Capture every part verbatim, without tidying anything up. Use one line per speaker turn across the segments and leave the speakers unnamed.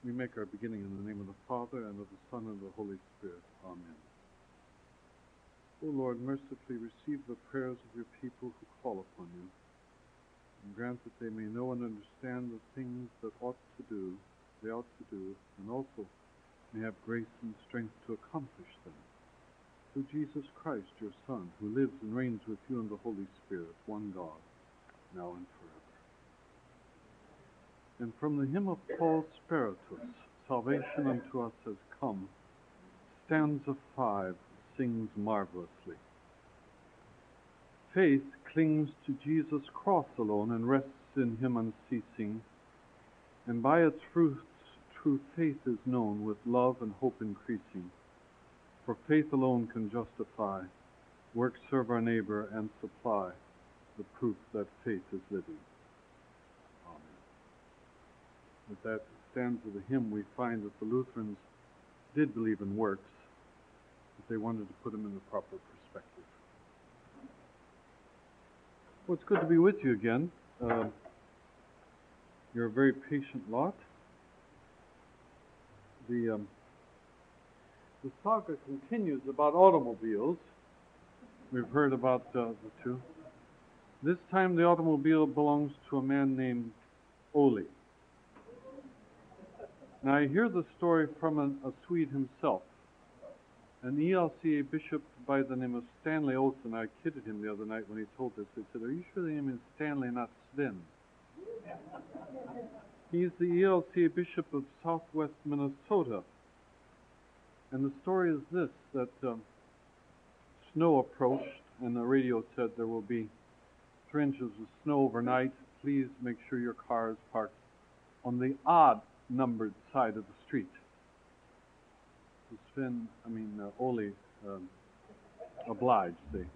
We make our beginning in the name of the Father, and of the Son, and of the Holy Spirit. Amen. O Lord, mercifully receive the prayers of your people who call upon you, and grant that they may know and understand the things that ought to do, they ought to do, and also may have grace and strength to accomplish them. Through Jesus Christ, your Son, who lives and reigns with you in the Holy Spirit, one God, now and forever. And from the hymn of Paul Spiritus, Salvation unto us has come, stanza five sings marvelously. Faith clings to Jesus' cross alone and rests in him unceasing, and by its fruits true faith is known, with love and hope increasing. For faith alone can justify, work serve our neighbor, and supply the proof that faith is living. Amen. With that stanza of the hymn, we find that the Lutherans did believe in works, but they wanted to put them in the proper perspective. Well, it's good to be with you again. Uh, you're a very patient lot. The, um, the saga continues about automobiles. We've heard about uh, the two. This time the automobile belongs to a man named Ole. Now I hear the story from a, a Swede himself, an E L C A bishop by the name of Stanley Olsen. I kidded him the other night when he told this. I said, "Are you sure the name is Stanley, not Sven?" He's the E L C A bishop of southwest Minnesota. And the story is this, that um, snow approached, and the radio said there will be three inches of snow overnight. Please make sure your car is parked on the odd numbered side of the street. So Sven, I mean, uh, Ole um, obliged. They.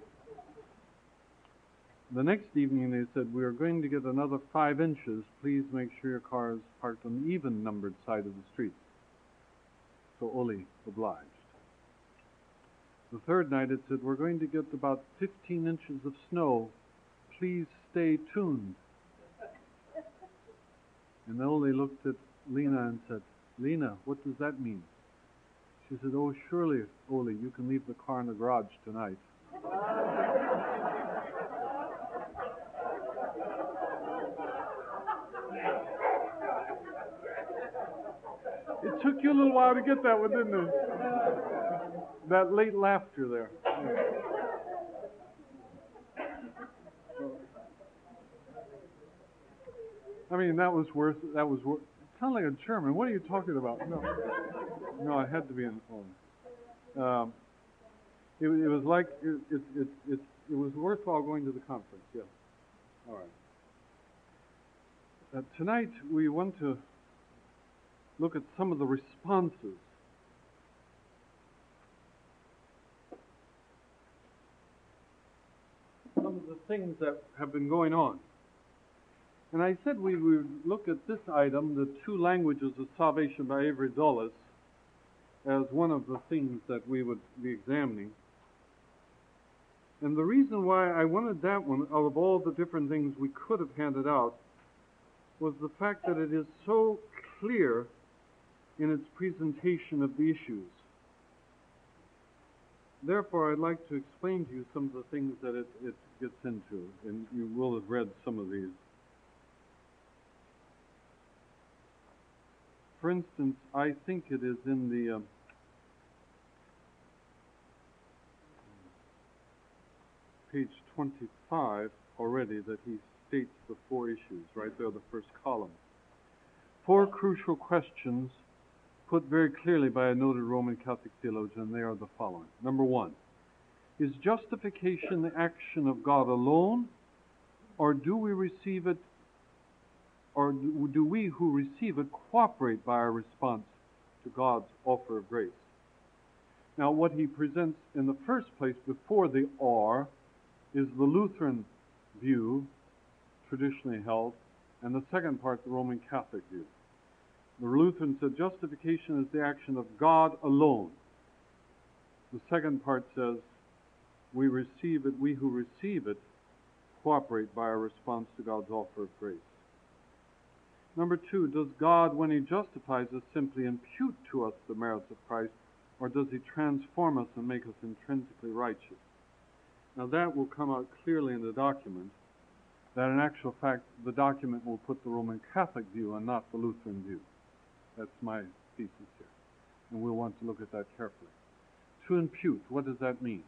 The next evening they said, "We are going to get another five inches. Please make sure your car is parked on the even numbered side of the street." So Ole obliged. The third night it said, "We're going to get about fifteen inches of snow. Please stay tuned." And Ole looked at Lena and said, "Lena, what does that mean?" She said, "Oh, surely, Ole, you can leave the car in the garage tonight." It took you a little while to get that one, didn't it? That late laughter there. I mean, that was worth, that was worth, it sounded like a German. What are you talking about? No, no, it had to be in the phone. Um, it, it was like, it, it, it, it, it was worthwhile going to the conference, yes. All right. Uh, tonight we want to look at some of the responses some of the things that have been going on. And I said we would look at this item, the two languages of salvation by Avery Dulles, as one of the things that we would be examining. And the reason why I wanted that one, out of all the different things we could have handed out, was the fact that it is so clear in its presentation of the issues. Therefore, I'd like to explain to you some of the things that it, it gets into, and you will have read some of these. For instance, I think it is in the um, page twenty-five already that he states the four issues, right there, the first column. Four crucial questions put very clearly by a noted Roman Catholic theologian, and they are the following. Number one, is justification the action of God alone, or do we receive it, or do, do we who receive it cooperate by our response to God's offer of grace? Now, what he presents in the first place before the or is the Lutheran view, traditionally held, and the second part, the Roman Catholic view. The Lutheran said justification is the action of God alone. The second part says we receive it, we who receive it, cooperate by our response to God's offer of grace. Number two, does God, when He justifies us, simply impute to us the merits of Christ, or does He transform us and make us intrinsically righteous? Now that will come out clearly in the document, that in actual fact the document will put the Roman Catholic view and not the Lutheran view. That's my thesis here. And we'll want to look at that carefully. To impute, what does that mean?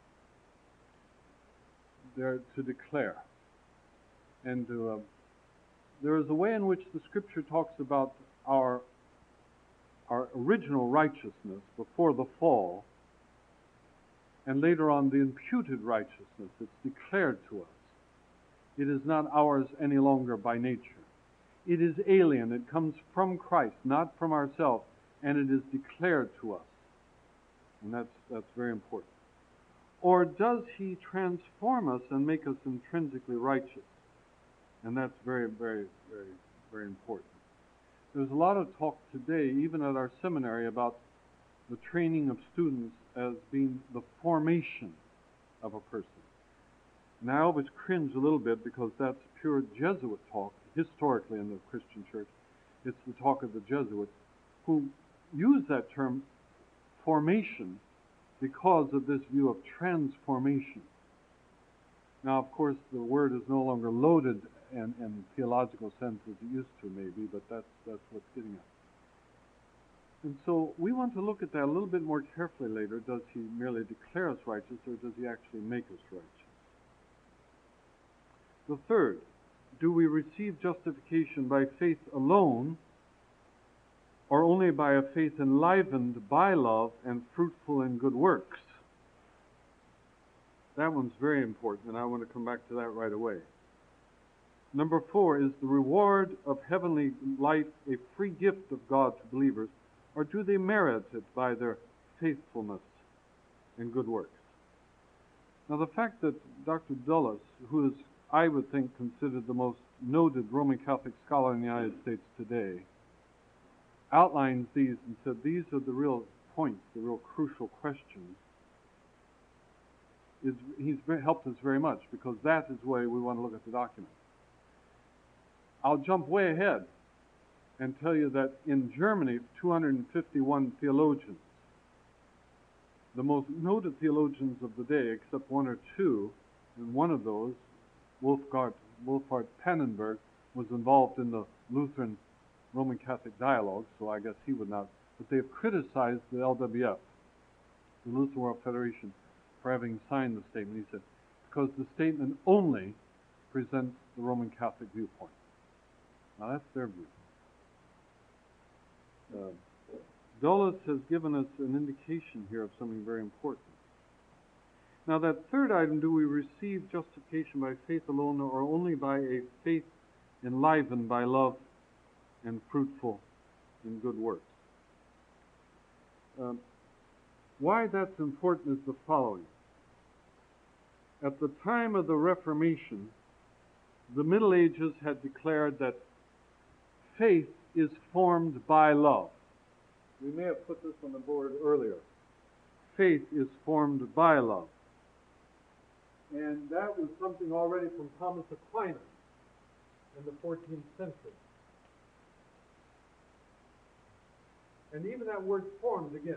There, to declare. And to, uh, there is a way in which the Scripture talks about our, our original righteousness before the fall, and later on the imputed righteousness. It's declared to us. It is not ours any longer by nature. It is alien. It comes from Christ, not from ourselves, and it is declared to us. And that's, that's very important. Or does He transform us and make us intrinsically righteous? And that's very, very, very, very important. There's a lot of talk today, even at our seminary, about the training of students as being the formation of a person. And I always cringe a little bit because that's pure Jesuit talk, historically in the Christian church. It's the talk of the Jesuits, who use that term formation because of this view of transformation. Now, of course, the word is no longer loaded in, in theological sense as it used to, maybe, but that's, that's what's getting at. And so we want to look at that a little bit more carefully later. Does He merely declare us righteous, or does He actually make us righteous? The third, do we receive justification by faith alone, or only by a faith enlivened by love and fruitful in good works? That one's very important, and I want to come back to that right away. Number four, is the reward of heavenly life a free gift of God to believers, or do they merit it by their faithfulness and good works? Now, the fact that Doctor Dulles, who is, I would think, considered the most noted Roman Catholic scholar in the United States today, outlines these and said these are the real points, the real crucial questions, is he's helped us very much, because that is the way we want to look at the document. I'll jump way ahead and tell you that in Germany, two hundred fifty-one theologians, the most noted theologians of the day, except one or two, and one of those, Wolfgart, Wolfhard Pannenberg, was involved in the Lutheran Roman Catholic dialogue, so I guess he would not, but they have criticized the L W F, the Lutheran World Federation, for having signed the statement. He said, because the statement only presents the Roman Catholic viewpoint. Now that's their view. Uh, Dulles has given us an indication here of something very important. Now that third item, do we receive justification by faith alone, or only by a faith enlivened by love and fruitful in good works? Um, why that's important is the following. At the time of the Reformation, the Middle Ages had declared that faith is formed by love. We may have put this on the board earlier. Faith is formed by love. And that was something already from Thomas Aquinas in the fourteenth century. And even that word formed again.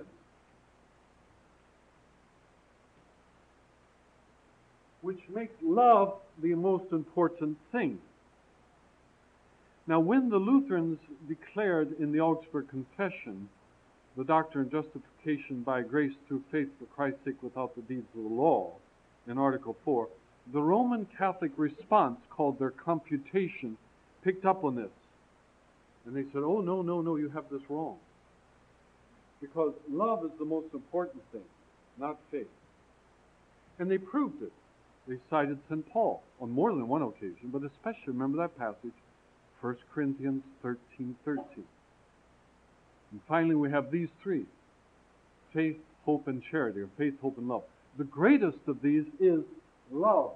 Which makes love the most important thing. Now, when the Lutherans declared in the Augsburg Confession the doctrine of justification by grace through faith for Christ's sake without the deeds of the law, in Article four, the Roman Catholic response, called their computation, picked up on this. And they said, oh, no, no, no, you have this wrong. Because love is the most important thing, not faith. And they proved it. They cited Saint Paul on more than one occasion, but especially remember that passage, First Corinthians thirteen thirteen. And finally we have these three, faith, hope, and charity, or faith, hope, and love. The greatest of these is love.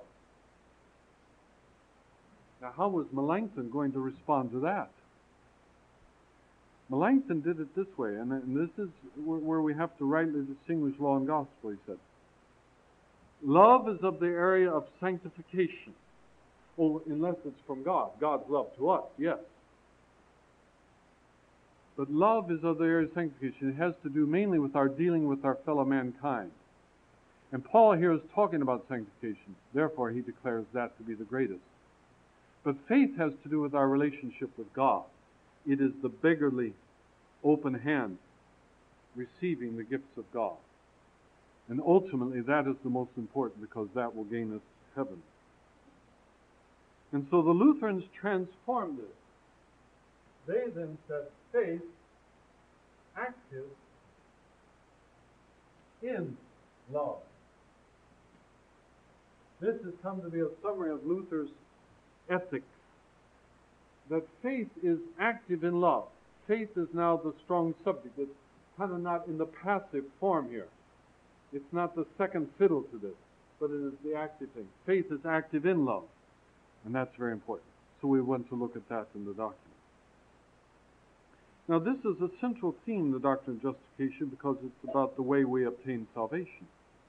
Now, how was Melanchthon going to respond to that? Melanchthon did it this way, and, and this is where, where we have to rightly distinguish law and gospel, he said. Love is of the area of sanctification. Oh, unless it's from God. God's love to us, yes. But love is other area of sanctification. It has to do mainly with our dealing with our fellow mankind. And Paul here is talking about sanctification. Therefore, he declares that to be the greatest. But faith has to do with our relationship with God. It is the beggarly open hand receiving the gifts of God. And ultimately, that is the most important, because that will gain us heaven. And so the Lutherans transformed it. They then said faith active in love. This has come to be a summary of Luther's ethics, that faith is active in love. Faith is now the strong subject. It's kind of not in the passive form here. It's not the second fiddle to this, but it is the active thing. Faith is active in love, and that's very important. So we want to look at that in the document. Now, this is a central theme in the doctrine of justification, because it's about the way we obtain salvation.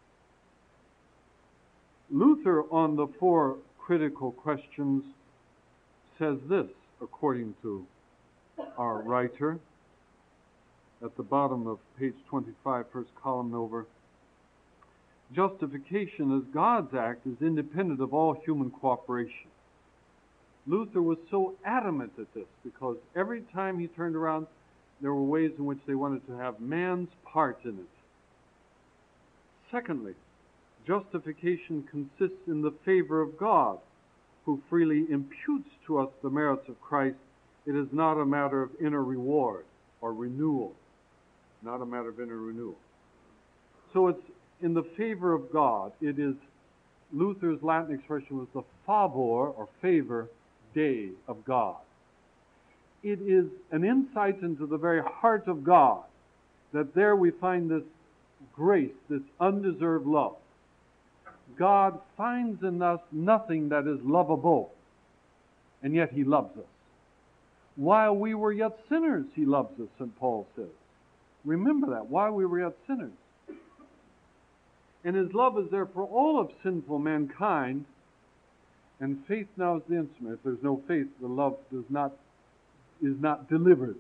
Luther, on the four critical questions, says this, according to our writer, at the bottom of page twenty-five, first column over. Justification as God's act is independent of all human cooperation. Luther was so adamant at this, because every time he turned around, there were ways in which they wanted to have man's part in it. Secondly, justification consists in the favor of God, who freely imputes to us the merits of Christ. It is not a matter of inner reward or renewal. Not a matter of inner renewal. So it's in the favor of God. It is, Luther's Latin expression was the favor or favor Dei of God. It is an insight into the very heart of God, that there we find this grace, this undeserved love. God finds in us nothing that is lovable, and yet he loves us. While we were yet sinners, he loves us, Saint Paul says. Remember that, while we were yet sinners. And his love is there for all of sinful mankind, and faith now is the instrument. If there's no faith, the love does not is not delivered.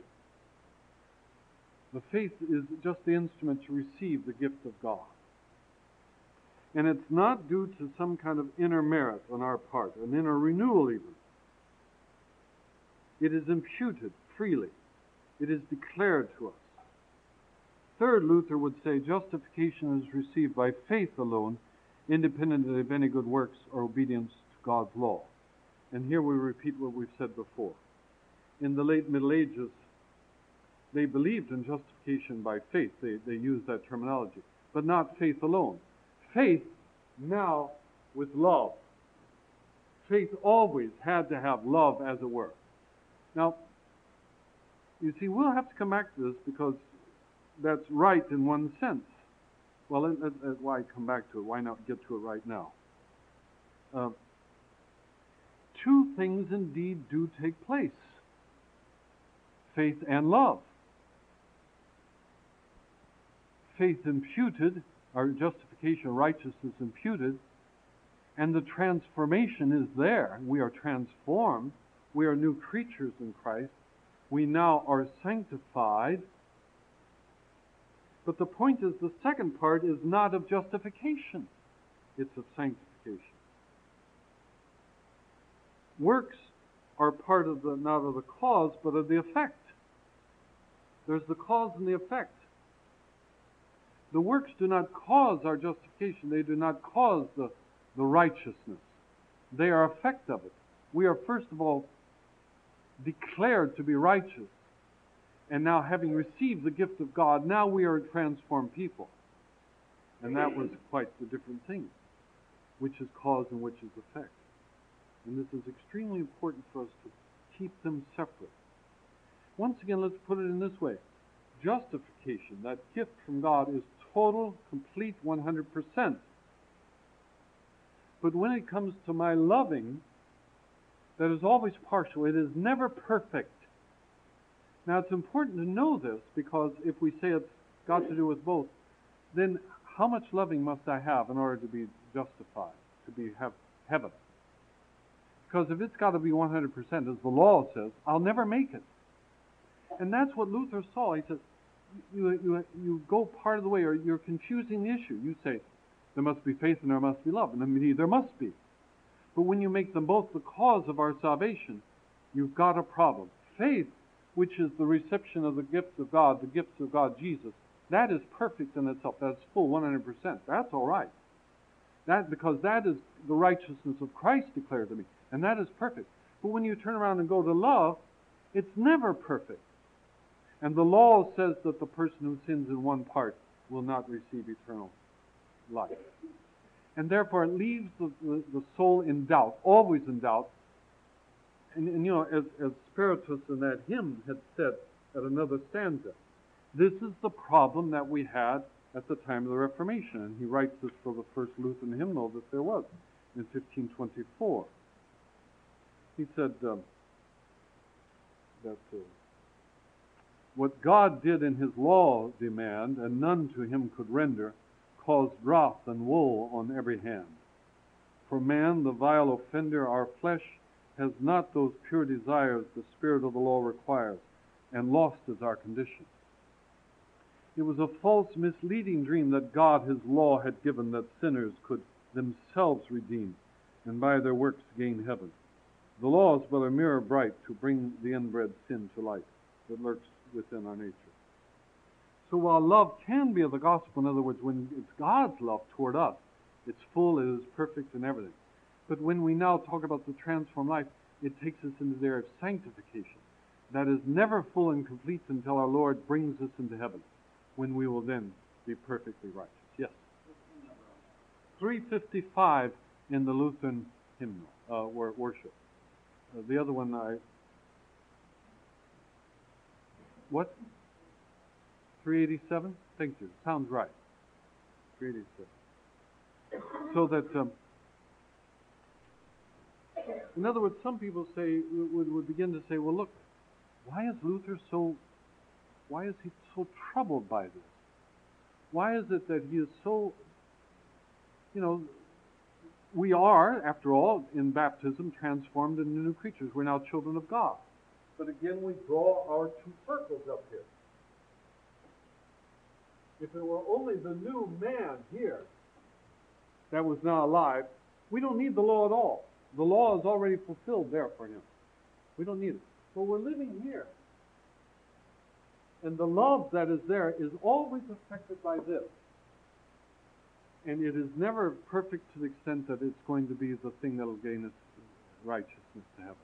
The faith is just the instrument to receive the gift of God. And it's not due to some kind of inner merit on our part, an inner renewal even. It is imputed freely. It is declared to us. Third, Luther would say justification is received by faith alone, independently of any good works or obedience to God's law. And here we repeat what we've said before. In the late Middle Ages, they believed in justification by faith. They, they used that terminology, but not faith alone. Faith now with love. Faith always had to have love, as it were. Now, you see, we'll have to come back to this, because that's right in one sense. Well, let, let, let, why come back to it? Why not get to it right now? Uh, two things indeed do take place. Faith and love. Faith imputed, our justification, righteousness imputed, and the transformation is there. We are transformed. We are new creatures in Christ. We now are sanctified. But the point is, the second part is not of justification. It's of sanctification. Works are part of the, not of the cause, but of the effect. There's the cause and the effect. The works do not cause our justification. They do not cause the, the righteousness. They are effect of it. We are, first of all, declared to be righteous. And now, having received the gift of God, now we are a transformed people. And that was quite the different thing, which is cause and which is effect. And this is extremely important for us to keep them separate. Once again, let's put it in this way. Justification, that gift from God, is total, complete, one hundred percent. But when it comes to my loving, that is always partial. It is never perfect. Now, it's important to know this, because if we say it's got to do with both, then how much loving must I have in order to be justified, to be have heaven? Because if it's got to be one hundred percent, as the law says, I'll never make it. And that's what Luther saw. He says, you, you, you go part of the way, or you're confusing the issue. You say, there must be faith and there must be love. And indeed, there must be. But when you make them both the cause of our salvation, you've got a problem. Faith, which is the reception of the gifts of God, the gifts of God, Jesus, that is perfect in itself. That's full, one hundred percent. That's all right. That, because that is the righteousness of Christ declared to me. And that is perfect. But when you turn around and go to love, it's never perfect. And the law says that the person who sins in one part will not receive eternal life. And therefore it leaves the, the, the soul in doubt, always in doubt. And, and you know, as, as Spiritus in that hymn had said at another stanza, this is the problem that we had at the time of the Reformation. And he writes this for the first Lutheran hymnal that there was in fifteen twenty-four. He said um, that uh, what God did in his law demand, and none to him could render, caused wrath and woe on every hand. For man, the vile offender, our flesh, has not those pure desires the spirit of the law requires, and lost is our condition. It was a false, misleading dream that God his law had given, that sinners could themselves redeem, and by their works gain heaven. The law is but a mirror bright to bring the inbred sin to light that lurks within our nature. So while love can be of the gospel, in other words, when it's God's love toward us, it's full, it is perfect and everything. But when we now talk about the transformed life, it takes us into the area of sanctification. That is never full and complete until our Lord brings us into heaven, when we will then be perfectly righteous. Yes? three fifty-five in the Lutheran hymnal, uh, worship. Uh, the other one, I... What? three eighty-seven? Thank you. Sounds right. three eighty-seven. So that, um, in other words, some people say, would, would begin to say, well, look, why is Luther so, why is he so troubled by this? Why is it that he is so, you know, we are, after all, in baptism, transformed into new creatures. We're now children of God. But again, we draw our two circles up here. If it were only the new man here that was now alive, we don't need the law at all. The law is already fulfilled there for him. We don't need it. But we're living here. And the love that is there is always affected by this. And it is never perfect to the extent that it's going to be the thing that will gain us righteousness to heaven.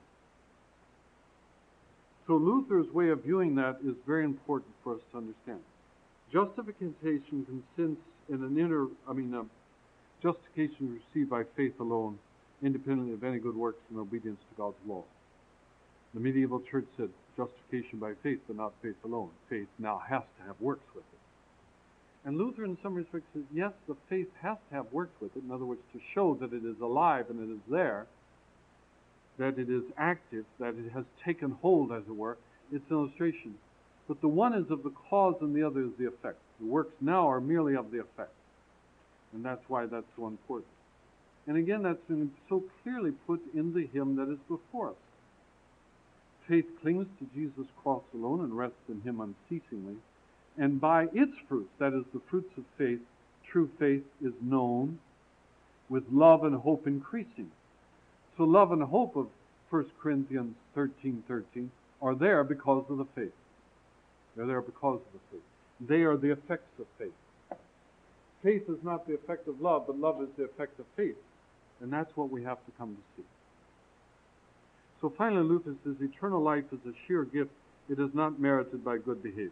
So Luther's way of viewing that is very important for us to understand. Justification consists in an inner, I mean, um, justification received by faith alone, independently of any good works and obedience to God's law. The medieval church said justification by faith, but not faith alone. Faith now has to have works with it. And Luther, in some respects, says, yes, the faith has to have works with it. In other words, to show that it is alive and it is there, that it is active, that it has taken hold, as it were. It's an illustration. But the one is of the cause and the other is the effect. The works now are merely of the effect. And that's why that's so important. And again, that's been so clearly put in the hymn that is before us. Faith clings to Jesus' cross alone and rests in him unceasingly. And by its fruits, that is, the fruits of faith, true faith is known, with love and hope increasing. So love and hope of First Corinthians thirteen thirteen are there because of the faith. They're there because of the faith. They are the effects of faith. Faith is not the effect of love, but love is the effect of faith. And that's what we have to come to see. So finally, Luther says, eternal life is a sheer gift. It is not merited by good behavior.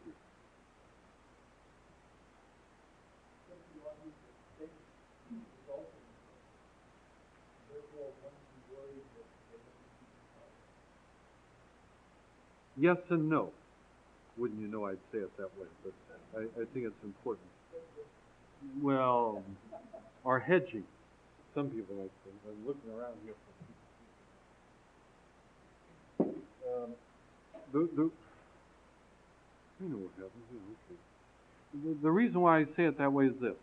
Yes and no. Wouldn't you know I'd say it that way, but I, I think it's important. Well, or hedging. Some people like to. I'm looking around here for um, the, the, I know what happens. Yeah, okay. The, the reason why I say it that way is this.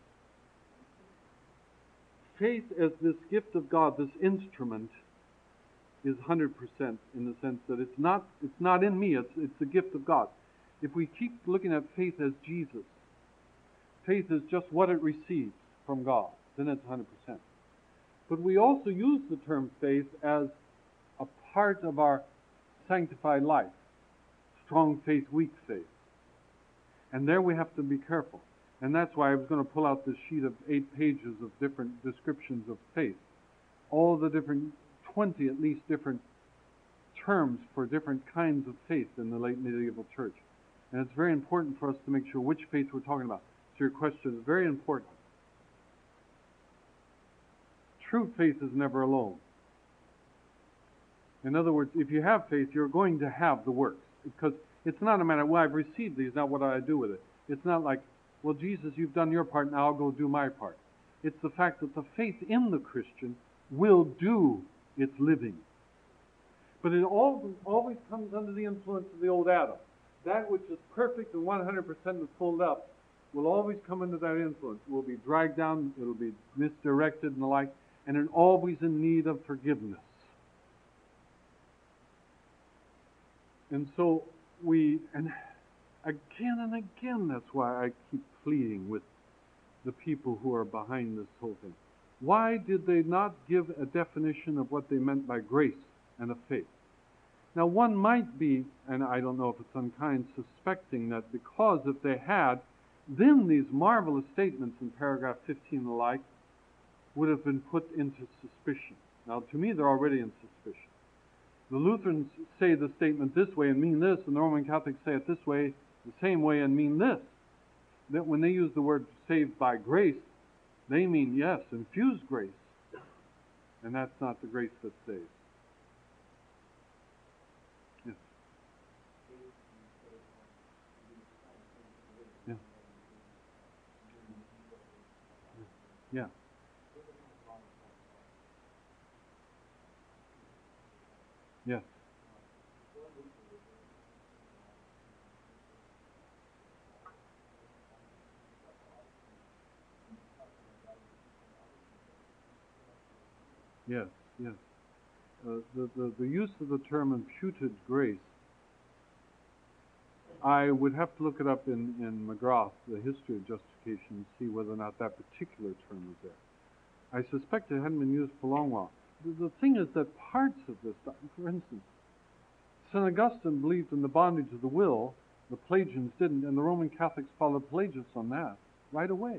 Faith as this gift of God, this instrument, is one hundred percent in the sense that it's not it's not in me, it's it's the gift of God. if we keep looking at faith as Jesus, faith is just what it receives from God, then it's one hundred percent. But we also use the term faith as a part of our sanctified life. Strong faith, weak faith. And there we have to be careful. And that's why I was going to pull out this sheet of eight pages of different descriptions of faith. All the different, twenty at least different terms for different kinds of faith in the late medieval church. And it's very important for us to make sure which faith we're talking about. So your question is very important. True faith is never alone. In other words, if you have faith, you're going to have the works. Because it's not a matter, well, I've received these, now what do I do with it? It's not like, well, Jesus, you've done your part, now I'll go do my part. It's the fact that the faith in the Christian will do its living. But it always, always comes under the influence of the old Adam. That which is perfect and one hundred percent is pulled up will always come under that influence. It will be dragged down, it will be misdirected and the like, and it's always in need of forgiveness. And so we, and again and again, that's why I keep pleading with the people who are behind this whole thing. Why did they not give a definition of what they meant by grace and of faith? Now, one might be, and I don't know if it's unkind, suspecting that because if they had, then these marvelous statements in paragraph fifteen and the like would have been put into suspicion. Now, to me, they're already in suspicion. The Lutherans say the statement this way and mean this, and the Roman Catholics say it this way, the same way, and mean this. That when they use the word saved by grace, they mean, yes, infused grace. And that's not the grace that saves. Yes. Yeah. Yeah. Yes. Yes, yes. Uh, the, the, the use of the term imputed grace, I would have to look it up in, in McGrath, the history of justification, and see whether or not that particular term was there. I suspect it hadn't been used for a long while. The, the thing is that parts of this, for instance, Saint Augustine believed in the bondage of the will, the Pelagians didn't, and the Roman Catholics followed Pelagius on that right away.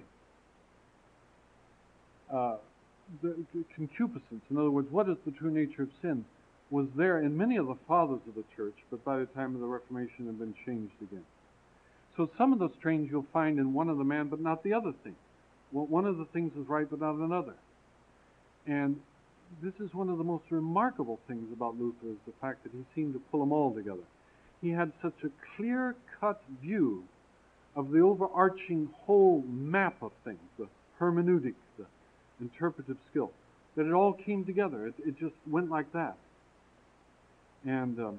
Uh, the, the concupiscence, in other words, what is the true nature of sin, was there in many of the fathers of the church, but by the time of the Reformation had been changed again. So some of the strange you'll find in one of the man, but not the other thing. Well, one of the things is right, but not another. And this is one of the most remarkable things about Luther, is the fact that he seemed to pull them all together. He had such a clear-cut view of the overarching whole map of things, the hermeneutic, the interpretive skill, that it all came together. It, it just went like that. And um,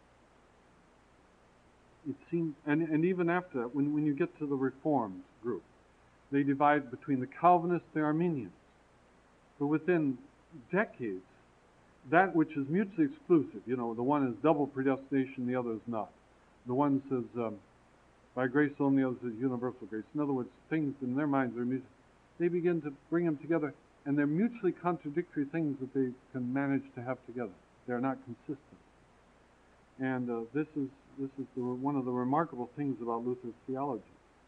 it seemed, and, and even after that, when, when you get to the Reformed group, they divide between the Calvinists and the Arminians. But within decades, that which is mutually exclusive, you know, the one is double predestination, the other is not. The one says, um, by grace alone, the other says universal grace. In other words, things in their minds are mutual. They begin to bring them together, and they're mutually contradictory things that they can manage to have together. They're not consistent. And uh, this is this is the, one of the remarkable things about Luther's theology.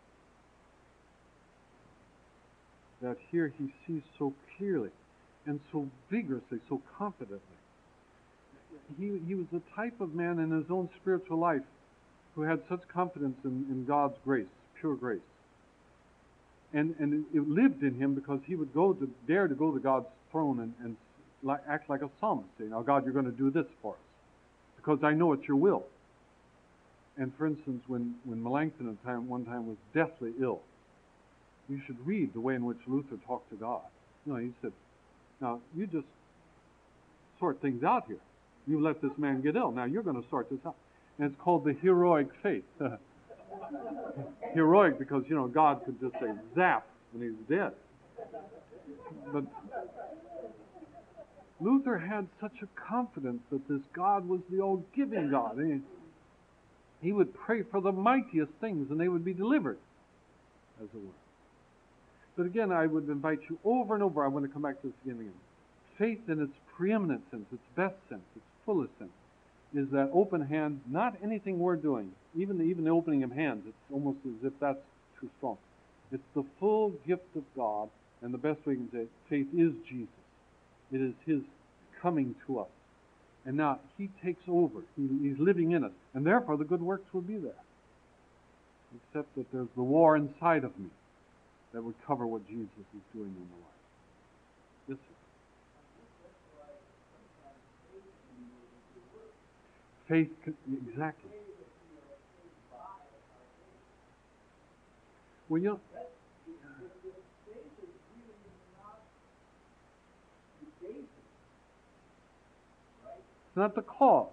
That here he sees so clearly and so vigorously, so confidently. He, he was the type of man in his own spiritual life who had such confidence in, in God's grace, pure grace. And, and it, it lived in him because he would go to dare to go to God's throne and, and like, act like a psalmist, saying, now God, you're going to do this for us, because I know it's your will. And for instance, when, when Melanchthon at time, one time was deathly ill, you should read the way in which Luther talked to God. You know, he said, now you just sort things out here. You let this man get ill. Now you're going to sort this out. And it's called the heroic faith. Heroic because, you know, God could just say zap when he's dead. But Luther had such a confidence that this God was the all-giving God. And he would pray for the mightiest things and they would be delivered, as it were. But again, I would invite you over and over, I want to come back to this again and again. Faith in its preeminent sense, its best sense, its fullest sense, is that open hand, not anything we're doing. Even the, even the opening of hands, it's almost as if that's too strong. It's the full gift of God, and the best way you can say it, faith is Jesus. It is His coming to us. And now He takes over. He, he's living in us. And therefore the good works will be there. Except that there's the war inside of me that would cover what Jesus is doing in the life. Yes, sir. Faith, exactly. Well, you know, it's not the cause.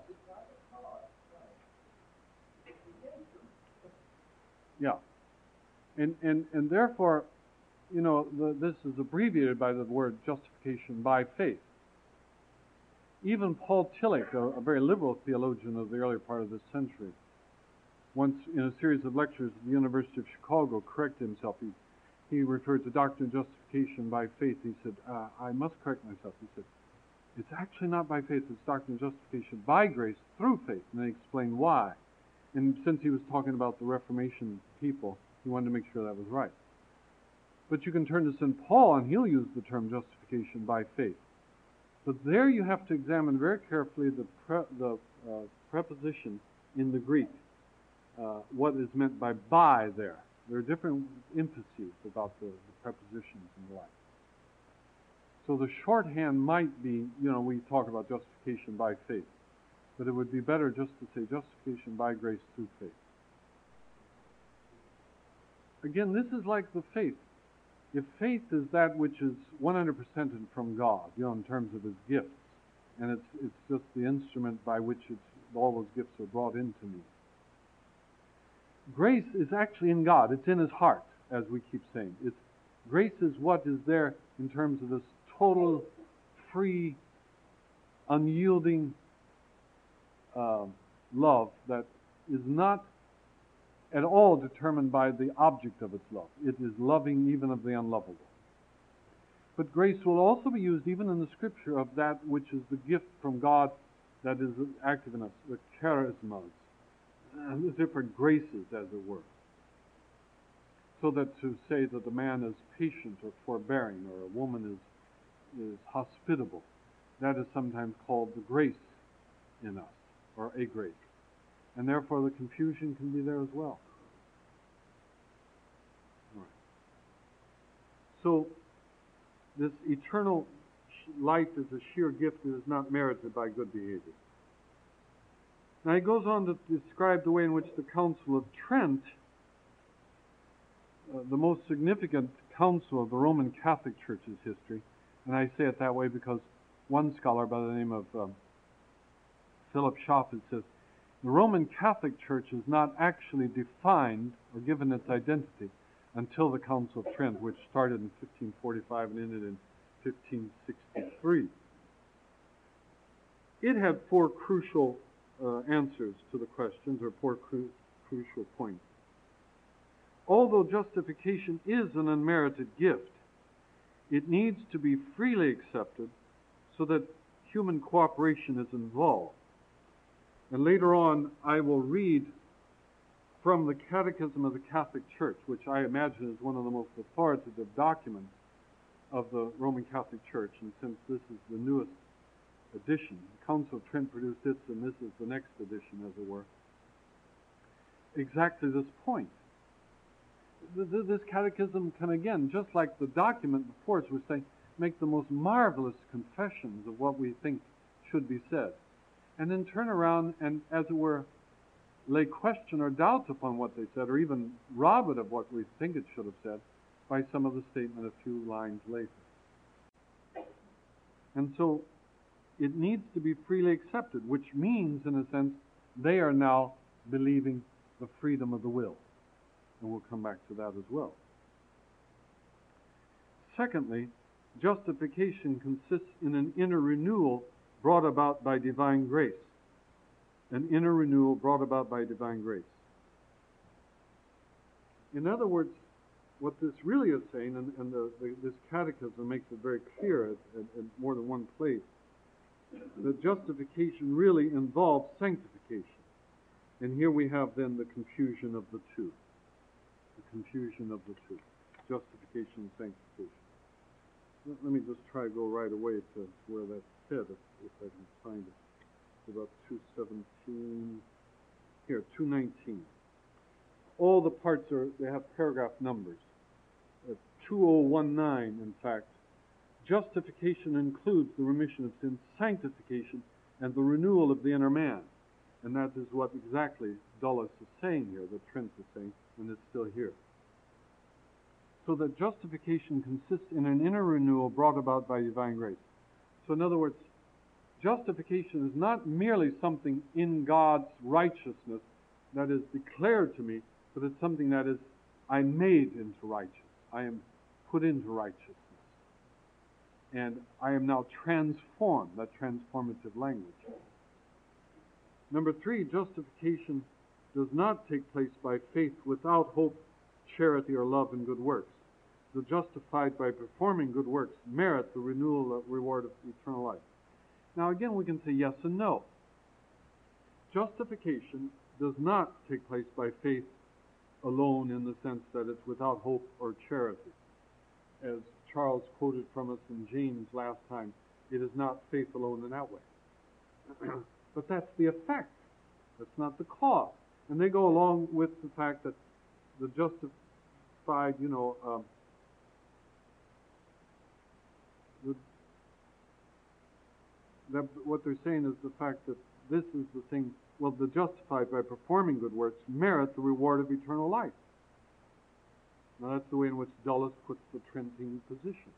Yeah. And, and, and therefore, you know, the, this is abbreviated by the word justification by faith. Even Paul Tillich, a, a very liberal theologian of the earlier part of this century, once in a series of lectures at the University of Chicago, corrected himself. He, he referred to doctrine of justification by faith. He said, uh, I must correct myself. He said, it's actually not by faith, it's doctrine of justification by grace through faith. And they explained why. And since he was talking about the Reformation people, he wanted to make sure that was right. But you can turn to Saint Paul and he'll use the term justification by faith. But there you have to examine very carefully the, pre, the uh, preposition in the Greek, uh, what is meant by by there. There are different emphases about the, the prepositions and the like. So the shorthand might be, you know, we talk about justification by faith, but it would be better just to say justification by grace through faith. Again, this is like the faith. If faith is that which is one hundred percent from God, you know, in terms of His gifts, and it's it's just the instrument by which it's, all those gifts are brought into me. Grace is actually in God. It's in His heart, as we keep saying. It's, grace is what is there in terms of this total, free, unyielding uh, love that is not at all determined by the object of its love. It is loving even of the unlovable. But grace will also be used even in the Scripture of that which is the gift from God that is active in us, the charismas, and the different graces, as it were. So that to say that a man is patient or forbearing, or a woman is, is hospitable, that is sometimes called the grace in us, or a grace. And therefore the confusion can be there as well. All right. So this eternal life is a sheer gift that is not merited by good behavior. Now he goes on to describe the way in which the Council of Trent, uh, the most significant council of the Roman Catholic Church's history, and I say it that way because one scholar by the name of um, Philip Schaffert says, the Roman Catholic Church is not actually defined or given its identity until the Council of Trent, which started in fifteen forty-five and ended in fifteen sixty-three. It had four crucial uh, answers to the questions, or four cru- crucial points. Although justification is an unmerited gift, it needs to be freely accepted so that human cooperation is involved. And later on, I will read from the Catechism of the Catholic Church, which I imagine is one of the most authoritative documents of the Roman Catholic Church. And since this is the newest edition, the Council of Trent produced this, and this is the next edition, as it were, exactly this point. This catechism can, again, just like the document before us was saying, make the most marvelous confessions of what we think should be said. And then turn around and, as it were, lay question or doubt upon what they said, or even rob it of what we think it should have said by some of the statement a few lines later. And so it needs to be freely accepted, which means, in a sense, they are now believing the freedom of the will. And we'll come back to that as well. Secondly, justification consists in an inner renewal brought about by divine grace. an inner renewal brought about by divine grace. In other words, what this really is saying, and, and the, the, this catechism makes it very clear at, at, at more than one place, that justification really involves sanctification. And here we have then the confusion of the two. The confusion of the two. Justification and sanctification. Let, let me just try to go right away to where that's said, if, if I can find it. It's about two seventeen. Here, two nineteen. All the parts are, they have paragraph numbers. Uh, two thousand nineteen, in fact. Justification includes the remission of sins, sanctification, and the renewal of the inner man. And that is what exactly Dulles is saying here, that Trent is saying, and it's still here. So that justification consists in an inner renewal brought about by divine grace. So in other words, justification is not merely something in God's righteousness that is declared to me, but it's something that is, I'm made into righteous. I am put into righteousness. And I am now transformed, that transformative language. Number three, justification does not take place by faith without hope, charity, or love and good works. The justified by performing good works merit the renewal of reward of eternal life. Now again, we can say yes and no. Justification does not take place by faith alone in the sense that it's without hope or charity. As Charles quoted from us in James last time, it is not faith alone in that way. But that's the effect. That's not the cause. And they go along with the fact that the justified, you know, um, the, that what they're saying is the fact that this is the thing, well, the justified by performing good works merit the reward of eternal life. Now that's the way in which Dulles puts the Trentine position.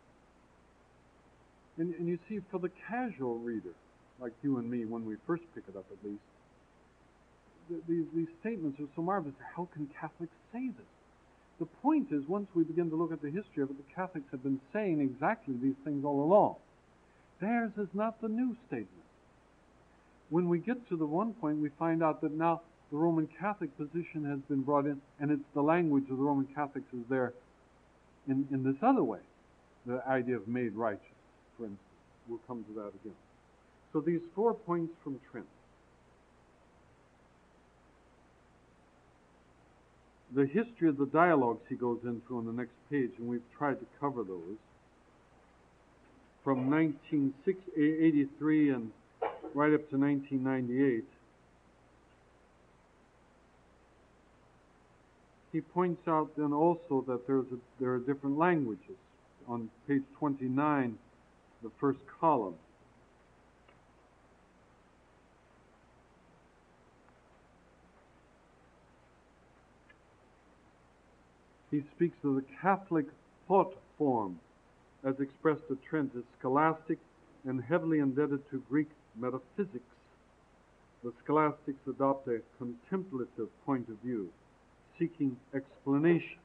And, and you see, for the casual reader, like you and me, when we first pick it up at least, th- these, these statements are so marvelous. How can Catholics say this? The point is, once we begin to look at the history of it, the Catholics have been saying exactly these things all along. Theirs is not the new statement. When we get to the one point, we find out that now the Roman Catholic position has been brought in, and it's the language of the Roman Catholics is there in, in this other way. The idea of made righteous, for instance. We'll come to that again. So these four points from Trent. The history of the dialogues he goes into on the next page, and we've tried to cover those, from nineteen eighty-three and right up to nineteen ninety-eight. He points out then also that there's a, there are different languages. On page twenty-nine, the first column. He speaks of the Catholic thought form as expressed at Trent as scholastic and heavily indebted to Greek metaphysics. The scholastics adopt a contemplative point of view, seeking explanation.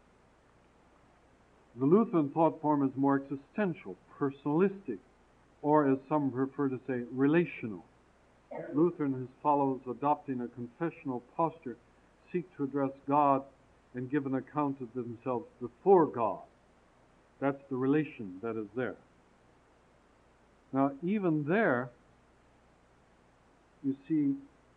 The Lutheran thought form is more existential, personalistic, or as some prefer to say, relational. Luther and his followers, adopting a confessional posture, seek to address God and give an account of themselves before God. That's the relation that is there. Now, even there, you see,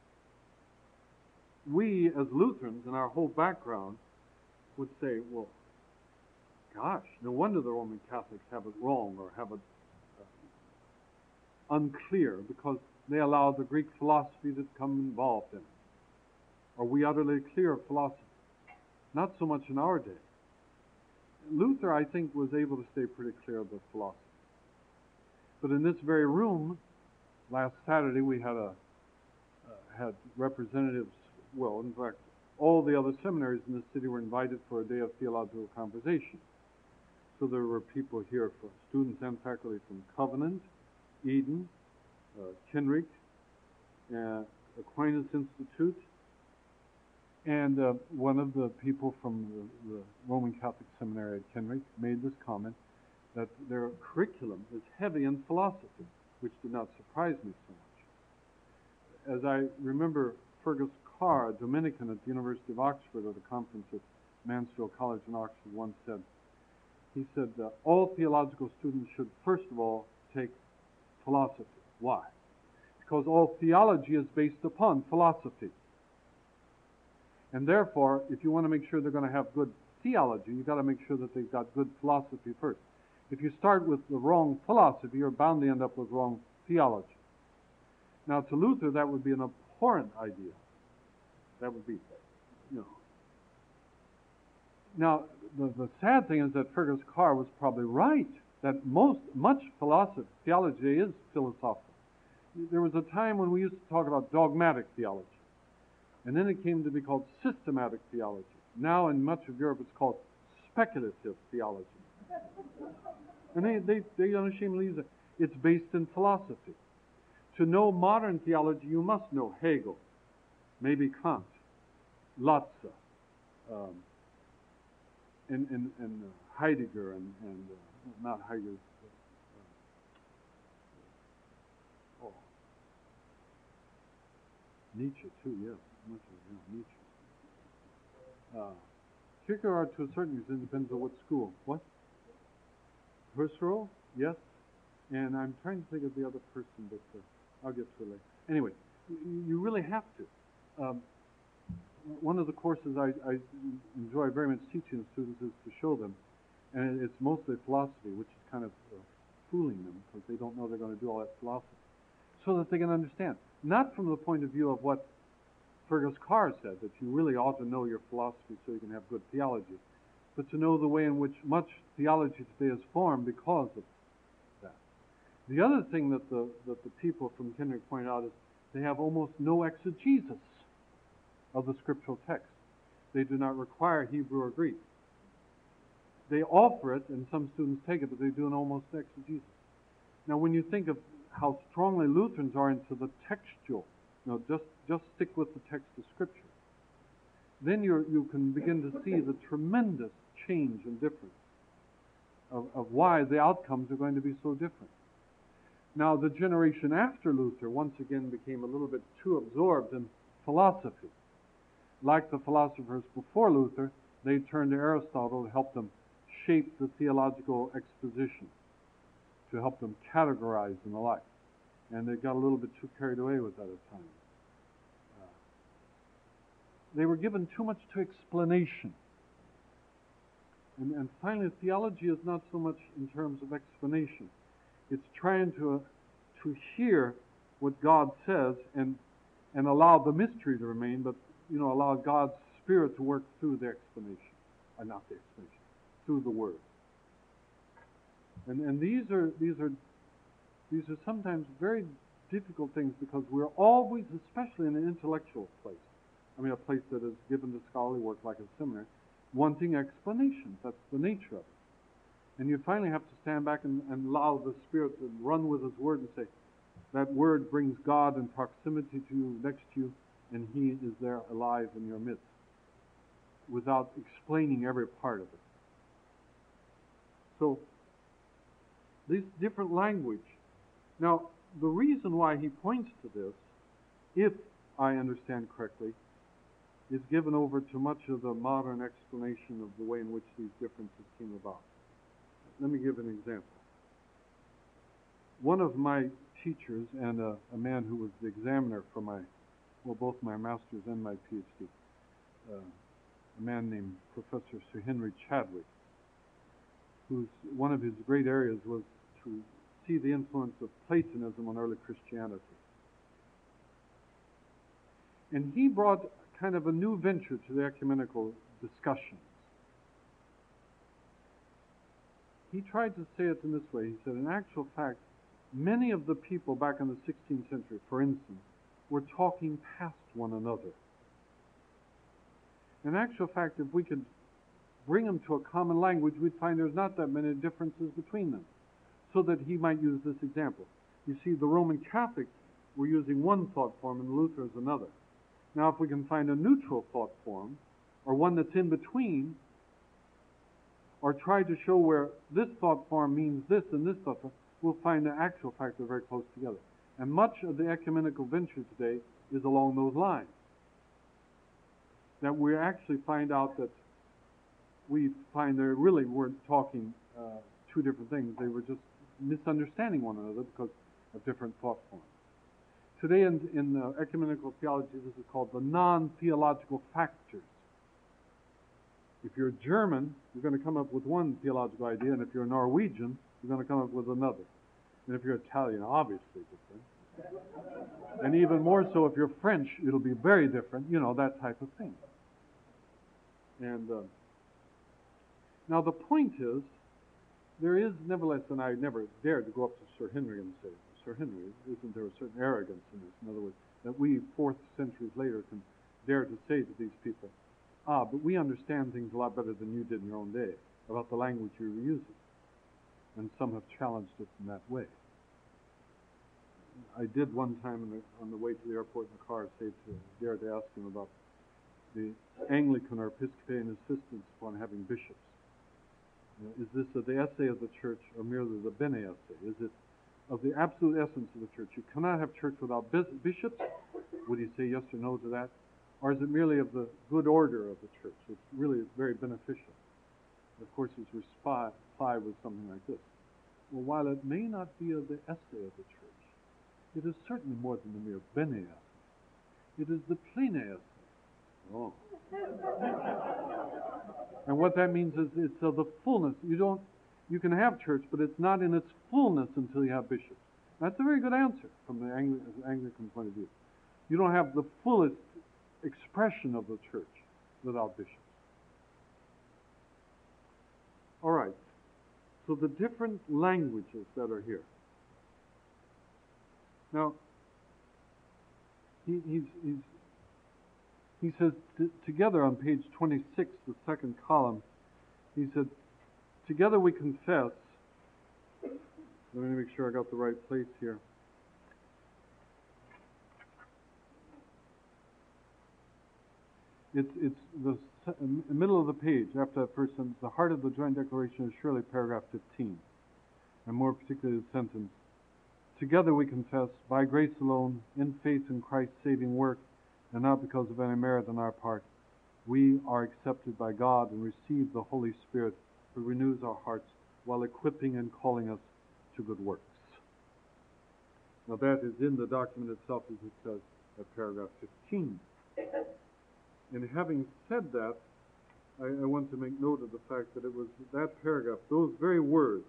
we as Lutherans in our whole background would say, well, gosh, no wonder the Roman Catholics have it wrong or have it uh, unclear, because they allow the Greek philosophy to become involved in it. Are we utterly clear of philosophy? Not so much in our day. Luther, I think, was able to stay pretty clear of the philosophy. But in this very room, last Saturday, we had a uh, had representatives, well, in fact, all the other seminaries in the city were invited for a day of theological conversation. So there were people here, from students and faculty from Covenant, Eden, uh, Kenrick, uh, Aquinas Institute, and uh, one of the people from the, the Roman Catholic Seminary at Kenrick made this comment that their curriculum is heavy in philosophy, which did not surprise me so much. as I remember Fergus Carr, a Dominican at the University of Oxford at a conference at Mansfield College in Oxford, once said, he said, uh, all theological students should first of all take philosophy. Why? Because all theology is based upon philosophy. And therefore, if you want to make sure they're going to have good theology, you've got to make sure that they've got good philosophy first. If you start with the wrong philosophy, you're bound to end up with wrong theology. Now, to Luther, that would be an abhorrent idea. That would be, you know. Now, the, the sad thing is that Fergus Carr was probably right, that most, much philosophy, theology is philosophical. There was a time when we used to talk about dogmatic theology. And then it came to be called systematic theology. Now in much of Europe it's called speculative theology. And they, they, they unashamedly use it. It's based in philosophy. To know modern theology, you must know Hegel, maybe Kant, Lotze, um, and, and, and uh, Heidegger, and, and uh, not Heidegger, uh, oh, Nietzsche too, yes. Much of, you know, Nietzsche. Uh, Kierkegaard, to a certain extent, depends on what school. What? Husserl? Yes. And I'm trying to think of the other person, but uh, I'll get to it later. Anyway, you, you really have to. Um, one of the courses I, I enjoy very much teaching students is to show them, and it's mostly philosophy, which is kind of uh, fooling them because they don't know they're going to do all that philosophy, so that they can understand. Not from the point of view of what Fergus Carr said, that you really ought to know your philosophy so you can have good theology, but to know the way in which much theology today is formed because of that. The other thing that the, that the people from Kendrick point out is they have almost no exegesis of the scriptural text. They do not require Hebrew or Greek. They offer it, and some students take it, but they do an almost exegesis. Now, when you think of how strongly Lutherans are into the textual, you know, just, just stick with the text of Scripture, then you you can begin to see the tremendous change and difference of, of why the outcomes are going to be so different. Now, the generation after Luther once again became a little bit too absorbed in philosophy. Like the philosophers before Luther, they turned to Aristotle to help them shape the theological exposition, to help them categorize and the like. And they got a little bit too carried away with that at times. Uh, they were given too much to explanation. And, and finally, theology is not so much in terms of explanation. It's trying to, uh, to hear what God says and, and allow the mystery to remain, but you know, allow God's Spirit to work through the explanation, or not the explanation, through the Word. And and these are these are these are sometimes very difficult things because we're always, especially in an intellectual place, I mean a place that is given to scholarly work like a seminary, wanting explanations. That's the nature of it. And you finally have to stand back and, and allow the Spirit to run with His Word and say, that Word brings God in proximity to you, next to you, and He is there alive in your midst, without explaining every part of it. So, this different language. Now, the reason why he points to this, if I understand correctly, is given over to much of the modern explanation of the way in which these differences came about. Let me give an example. One of my teachers, and a, a man who was the examiner for my, well, both my master's and my PhD, uh, a man named Professor Sir Henry Chadwick, whose one of his great areas was to see the influence of Platonism on early Christianity. And he brought kind of a new venture to the ecumenical discussions. He tried to say it in this way. He said, in actual fact, many of the people back in the sixteenth century, for instance, were talking past one another. In actual fact, if we could bring them to a common language, we'd find there's not that many differences between them. So that he might use this example. You see, the Roman Catholics were using one thought form and Luther is another. Now, if we can find a neutral thought form, or one that's in between, or try to show where this thought form means this and this thought form, we'll find the actual fact they're very close together. And much of the ecumenical venture today is along those lines. That we actually find out that we find they really weren't talking uh, two different things. They were just misunderstanding one another because of different thought forms. Today in, in uh, ecumenical theology, this is called the non-theological factors. If you're German, you're going to come up with one theological idea, and if you're Norwegian, you're going to come up with another. And if you're Italian, obviously different. And even more so if you're French, it'll be very different, you know, that type of thing. And uh, now the point is, there is nevertheless, and I never dared to go up to Sir Henry and say, Sir Henry, isn't there a certain arrogance in this? In other words, that we fourth centuries later can dare to say to these people, ah, but we understand things a lot better than you did in your own day about the language you were using. And some have challenged it in that way. I did one time in the, on the way to the airport in the car say to, dare to ask him about the Anglican or Episcopalian insistence upon having bishops. You know, is this a, the essay of the church or merely the bene essay? Is it of the absolute essence of the church? You cannot have church without bis- bishops. Would he say yes or no to that? Or is it merely of the good order of the church? It's really very beneficial. Of course, his response was something like this. Well, while it may not be of the essay of the church, it is certainly more than the mere bene essay. It is the plene essay. Oh. And what that means is it's of the fullness. You don't, you can have church, but it's not in its fullness until you have bishops. That's a very good answer from the Angli- Anglican point of view. You don't have the fullest expression of the church without bishops. All right. So the different languages that are here. Now, he, he's, he's, he says t- together on page twenty-six, the second column, he said, together we confess. Let me make sure I got the right place here. It's, it's the middle of the page after that first sentence. The heart of the joint declaration is surely paragraph fifteen, and more particularly the sentence, together we confess, by grace alone, in faith in Christ's saving work, and not because of any merit on our part, we are accepted by God and receive the Holy Spirit who renews our hearts while equipping and calling us to good works. Now that is in the document itself, as it says at paragraph fifteen. And having said that, I, I want to make note of the fact that it was that paragraph, those very words,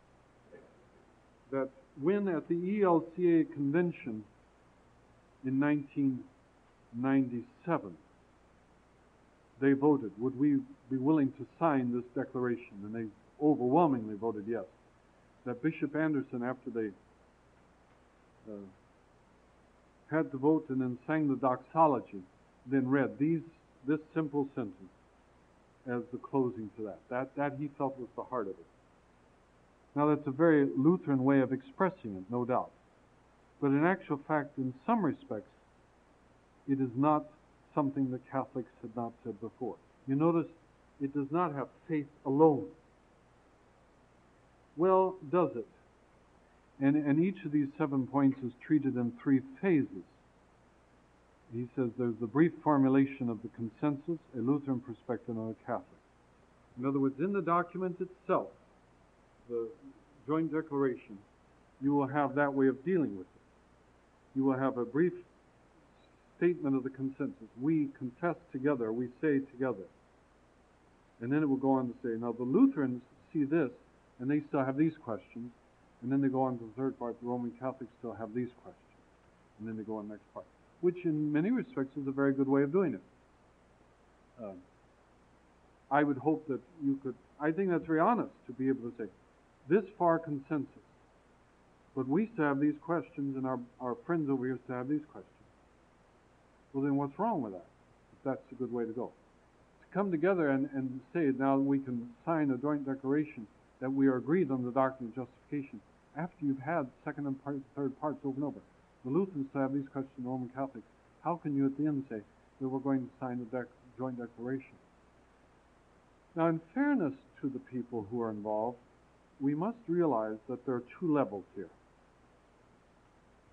that when at the E L C A convention in nineteen ninety-seven, they voted, would we be willing to sign this declaration? And they overwhelmingly voted yes. That Bishop Anderson, after they uh, had to vote and then sang the doxology, then read these this simple sentence as the closing to that. That that he felt was the heart of it. Now that's a very Lutheran way of expressing it, no doubt. But in actual fact, in some respects, it is not something the Catholics had not said before. You notice it does not have faith alone. Well, does it? And, and each of these seven points is treated in three phases. He says there's the brief formulation of the consensus, a Lutheran perspective, and a Catholic. In other words, in the document itself, the joint declaration, you will have that way of dealing with it. You will have a brief statement of the consensus. We confess together, we say together. And then it will go on to say, now the Lutherans see this, and they still have these questions. And then they go on to the third part, the Roman Catholics still have these questions. And then they go on the next part, which in many respects is a very good way of doing it. Um, I would hope that you could, I think that's very honest to be able to say, this far consensus, but we still have these questions and our, our friends over here still have these questions. Well, then what's wrong with that? If that's a good way to go. To come together and, and say, now we can sign a joint declaration that we are agreed on the doctrine of justification after you've had second and part, third parts over and over. The Lutherans still have these questions, the Roman Catholics. How can you at the end say that we're going to sign a dec- joint declaration? Now, in fairness to the people who are involved, we must realize that there are two levels here.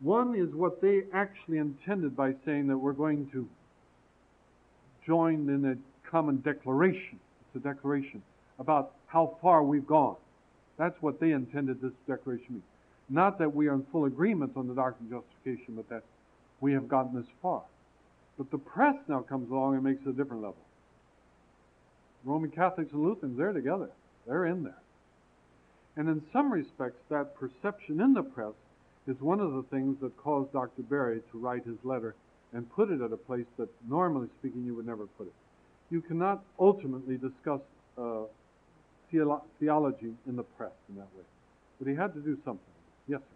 One is what they actually intended by saying that we're going to join in a common declaration. It's a declaration about how far we've gone. That's what they intended this declaration to mean. Not that we are in full agreement on the doctrine of justification, but that we have gotten this far. But the press now comes along and makes it a different level. Roman Catholics and Lutherans, they're together. They're in there. And in some respects, that perception in the press is one of the things that caused Doctor Berry to write his letter and put it at a place that, normally speaking, you would never put it. You cannot ultimately discuss uh, theolo- theology in the press in that way. But he had to do something. Yes, sir.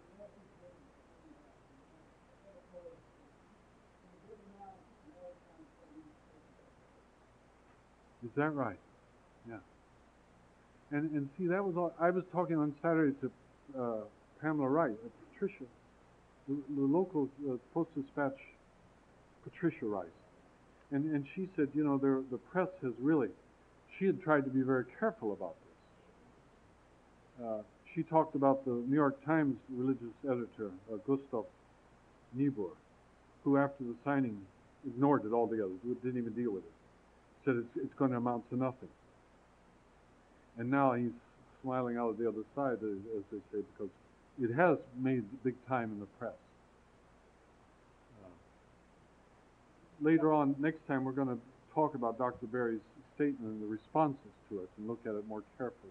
Is that right? Yeah. And and see, that was all. I was talking on Saturday to uh, Pamela Wright, uh, Patricia, the, the local uh, Post-Dispatch, Patricia Rice, and and she said, you know, the the press has really, she had tried to be very careful about this. Uh, she talked about the New York Times religious editor, uh, Gustav Niebuhr, who after the signing ignored it altogether, didn't even deal with it. Said it's, it's going to amount to nothing. And now he's smiling out of the other side, as, as they say, because it has made big time in the press. Uh, later on, next time, we're going to talk about Doctor Berry's statement and the responses to it and look at it more carefully.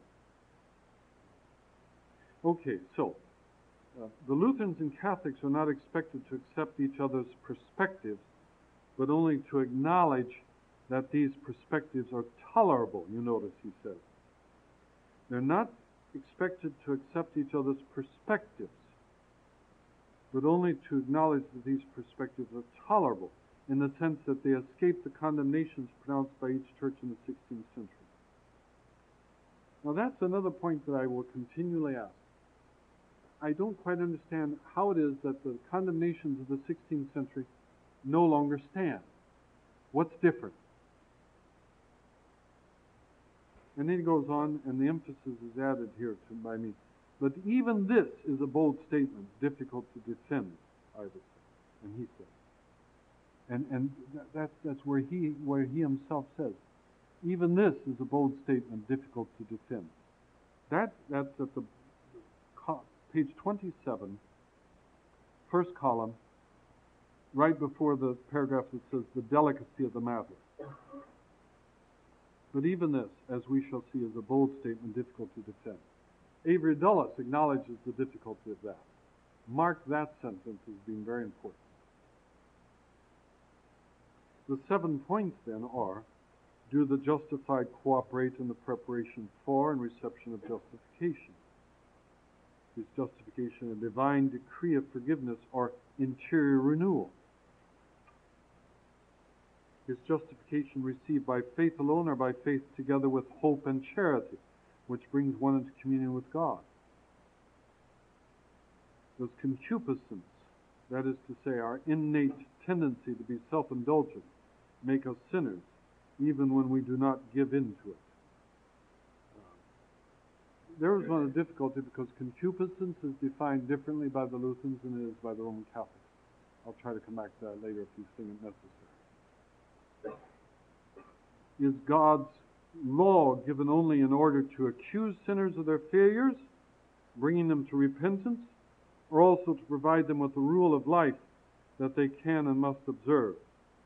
Okay, so uh, the Lutherans and Catholics are not expected to accept each other's perspectives, but only to acknowledge that these perspectives are tolerable, you notice he says. They're not expected to accept each other's perspectives, but only to acknowledge that these perspectives are tolerable in the sense that they escape the condemnations pronounced by each church in the sixteenth century. Now that's another point that I will continually ask. I don't quite understand how it is that the condemnations of the sixteenth century no longer stand. What's different? And then he goes on, and the emphasis is added here to, by me. But even this is a bold statement, difficult to defend, I would say. And he says. And and that, that's that's where he where he himself says, even this is a bold statement, difficult to defend. That that's at the page twenty-seven, first column, right before the paragraph that says the delicacy of the matter. But even this, as we shall see, is a bold statement, difficult to defend. Avery Dulles acknowledges the difficulty of that. Mark that sentence as being very important. The seven points then are, do the justified cooperate in the preparation for and reception of justification? Is justification a divine decree of forgiveness or interior renewal? Is justification received by faith alone or by faith together with hope and charity, which brings one into communion with God? Does concupiscence, that is to say, our innate tendency to be self-indulgent, make us sinners, even when we do not give in to it? There is one difficulty because concupiscence is defined differently by the Lutherans than it is by the Roman Catholics. I'll try to come back to that later if you think it necessary. Is God's law given only in order to accuse sinners of their failures, bringing them to repentance, or also to provide them with a rule of life that they can and must observe?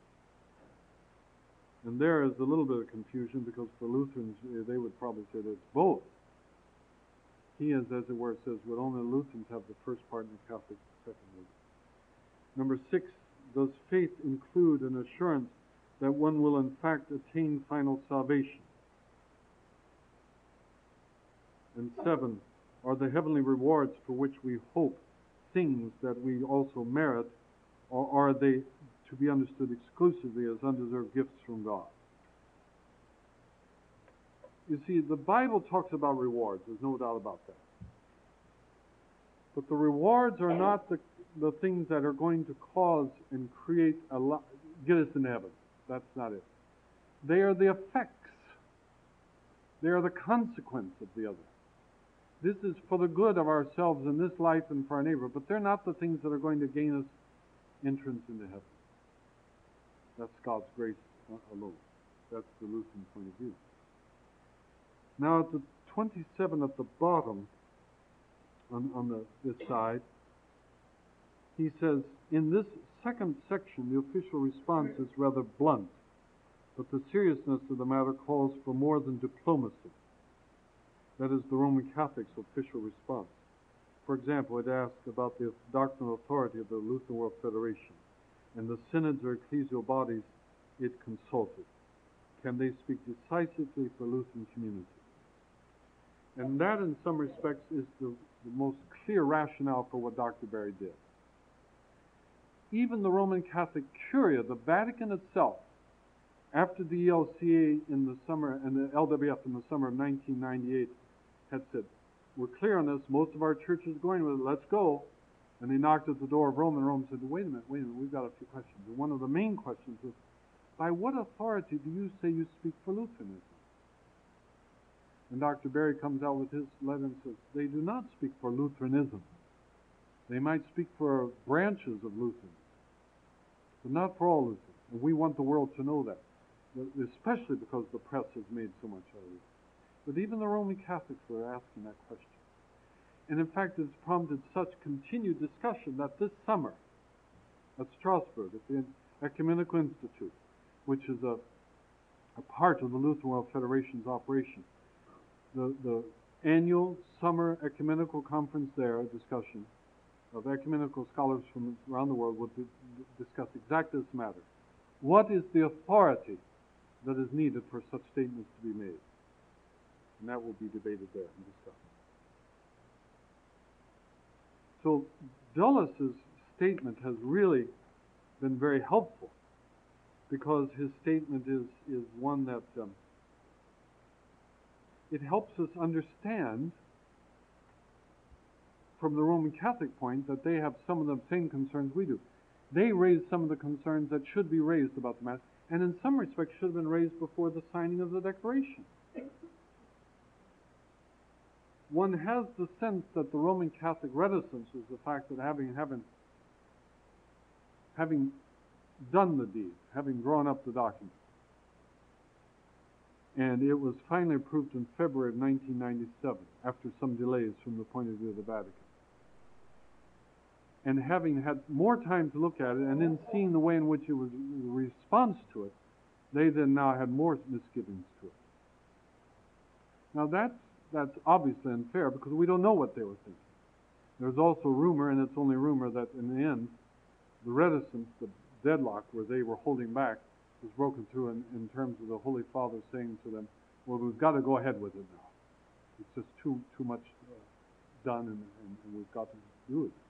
And there is a little bit of confusion because for Lutherans, they would probably say that it's both. He is, as it were, says, would only Lutherans have the first part and the Catholics the second one. Number six, does faith include an assurance that one will in fact attain final salvation? And seven, are the heavenly rewards for which we hope things that we also merit, or are they to be understood exclusively as undeserved gifts from God? You see, the Bible talks about rewards, there's no doubt about that. But the rewards are not the, the things that are going to cause and create a lot, get us in heaven. That's not it. They are the effects. They are the consequence of the other. This is for the good of ourselves in this life and for our neighbor, but they're not the things that are going to gain us entrance into heaven. That's God's grace alone. That's the Lutheran point of view. Now at the twenty-seven at the bottom, on, on the, this side, he says, in this second section, the official response is rather blunt, but the seriousness of the matter calls for more than diplomacy. That is the Roman Catholic's official response. For example, it asks about the doctrinal authority of the Lutheran World Federation and the synods or ecclesial bodies it consulted. Can they speak decisively for Lutheran community? And that, in some respects, is the, the most clear rationale for what Doctor Berry did. Even the Roman Catholic Curia, the Vatican itself, after the E L C A in the summer and the L W F in the summer of nineteen ninety-eight, had said, we're clear on this, most of our churches are going with it, let's go. And they knocked at the door of Rome, and Rome said, wait a minute, wait a minute, we've got a few questions. And one of the main questions was, by what authority do you say you speak for Lutheranism? And Doctor Berry comes out with his letter and says, they do not speak for Lutheranism. They might speak for branches of Lutheranism, but not for all Lutherans. And we want the world to know that, especially because the press has made so much out of it. But even the Roman Catholics were asking that question. And in fact, it's prompted such continued discussion that this summer at Strasbourg, at the Ecumenical Institute, which is a, a part of the Lutheran World Federation's operation, the, the annual summer ecumenical conference there, a discussion of ecumenical scholars from around the world would discuss exactly this matter. What is the authority that is needed for such statements to be made? And that will be debated there and discussed. So Dulles' statement has really been very helpful, because his statement is, is one that um, it helps us understand from the Roman Catholic point that they have some of the same concerns we do. They raise some of the concerns that should be raised about the Mass, and in some respects should have been raised before the signing of the Declaration. One has the sense that the Roman Catholic reticence is the fact that having, having, having done the deed, having drawn up the document, and it was finally approved in February of nineteen ninety-seven, after some delays from the point of view of the Vatican. And having had more time to look at it, and then seeing the way in which it was the response to it, they then now had more misgivings to it. Now that's, that's obviously unfair, because we don't know what they were thinking. There's also rumor, and it's only rumor, that in the end, the reticence, the deadlock where they were holding back, was broken through in, in terms of the Holy Father saying to them, well, we've got to go ahead with it now. It's just too too much uh, done, and, and, and we've got to do it.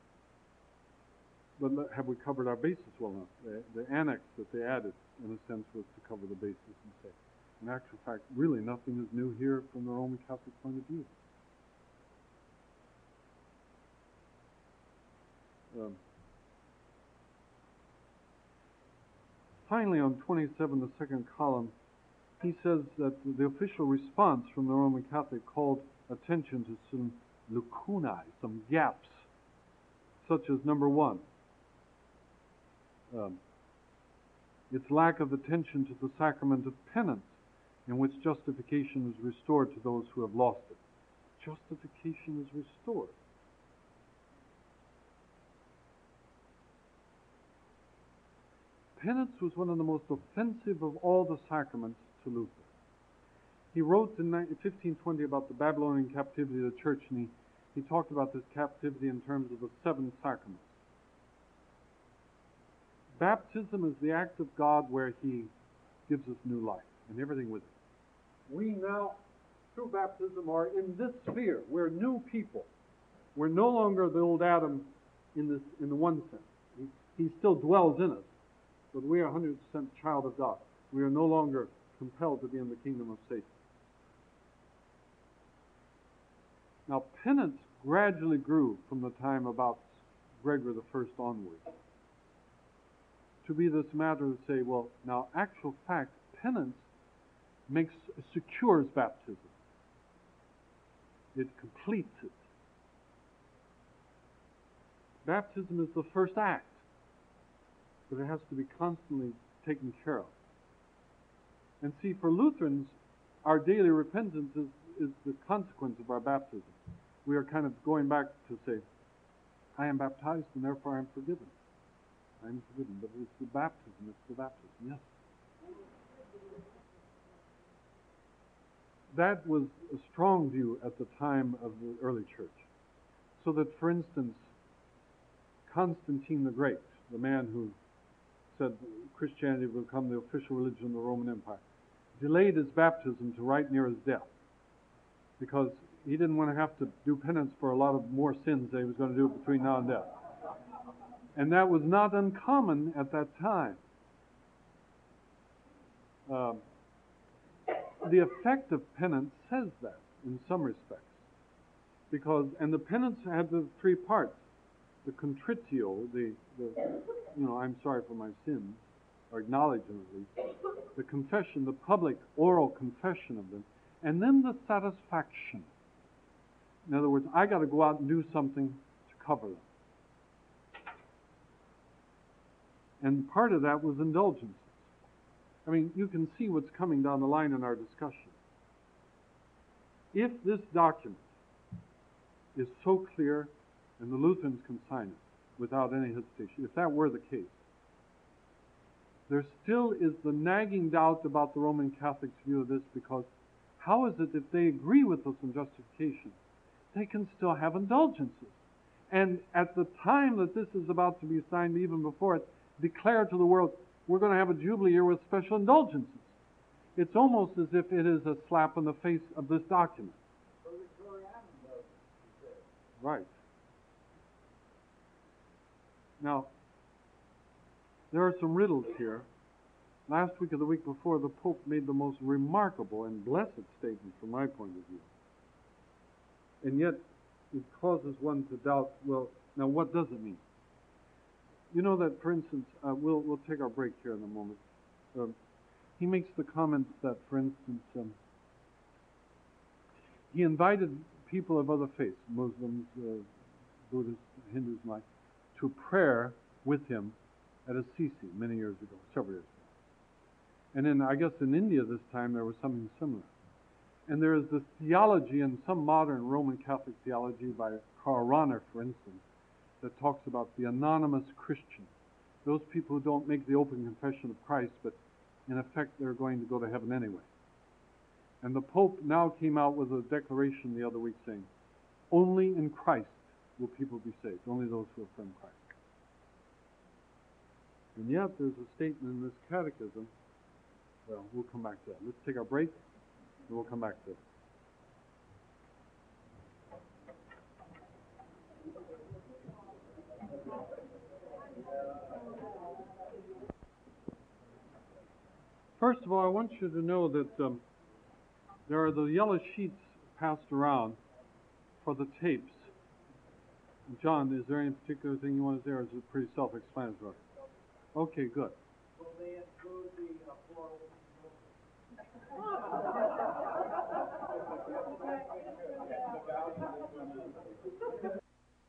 But have we covered our basis well enough? The, the annex that they added, in a sense, was to cover the basis and say, in actual fact, really nothing is new here from the Roman Catholic point of view. Um, finally, on twenty-seven, the second column, he says that the official response from the Roman Catholic called attention to some lacunae, some gaps, such as number one, um, its lack of attention to the sacrament of penance, in which justification is restored to those who have lost it. Justification is restored. Penance was one of the most offensive of all the sacraments to Luther. He wrote in fifteen twenty about the Babylonian captivity of the church, and he, he talked about this captivity in terms of the seven sacraments. Baptism is the act of God where He gives us new life and everything with it. We now, through baptism, are in this sphere. We're new people. We're no longer the old Adam in this, in the one sense. He, he still dwells in us, but we are one hundred percent child of God. We are no longer compelled to be in the kingdom of Satan. Now, penance gradually grew from the time about Gregory the First onward to be this matter of say, well, now, actual fact, penance makes secures baptism. It completes it. Baptism is the first act, but it has to be constantly taken care of. And see, for Lutherans, our daily repentance is, is the consequence of our baptism. We are kind of going back to say, I am baptized and therefore I am forgiven. I am forgiven. But it's the baptism, it's the baptism, yes. That was a strong view at the time of the early church. So that, for instance, Constantine the Great, the man who said Christianity will become the official religion of the Roman Empire, delayed his baptism to right near his death because he didn't want to have to do penance for a lot of more sins that he was going to do between now and death. And that was not uncommon at that time. Um, the effect of penance says that in some respects. Because, and the penance had the three parts. The contritio, the, the, you know, I'm sorry for my sins, or acknowledge them at least. The confession, the public oral confession of them. And then the satisfaction. In other words, I got to go out and do something to cover them. And part of that was indulgences. I mean, you can see what's coming down the line in our discussion. If this document is so clear, and the Lutherans can sign it without any hesitation, if that were the case, there still is the nagging doubt about the Roman Catholics' view of this, because how is it if they agree with us on justification, they can still have indulgences? And at the time that this is about to be signed, even before it, declare to the world, we're going to have a Jubilee year with special indulgences. It's almost as if it is a slap in the face of this document. Right. Now, there are some riddles here. Last week or the week before, the Pope made the most remarkable and blessed statement from my point of view. And yet, it causes one to doubt, well, now what does it mean? You know that, for instance, uh, we'll we'll take our break here in a moment. Um, he makes the comment that, for instance, um, he invited people of other faiths, Muslims, uh, Buddhists, Hindus, and like, to prayer with him at Assisi many years ago, several years ago. And then, I guess in India this time, there was something similar. And there is this theology in some modern Roman Catholic theology by Karl Rahner, for instance, that talks about the anonymous Christian. Those people who don't make the open confession of Christ, but in effect they're going to go to heaven anyway. And the Pope now came out with a declaration the other week saying, only in Christ will people be saved, only those who affirm Christ. And yet there's a statement in this catechism, well, we'll come back to that. Let's take our break, and we'll come back to it. First of all, I want you to know that um, there are the yellow sheets passed around for the tapes. John, is there any particular thing you want to say, or is it pretty self-explanatory? Okay, good. Will they include the uh, floor opening?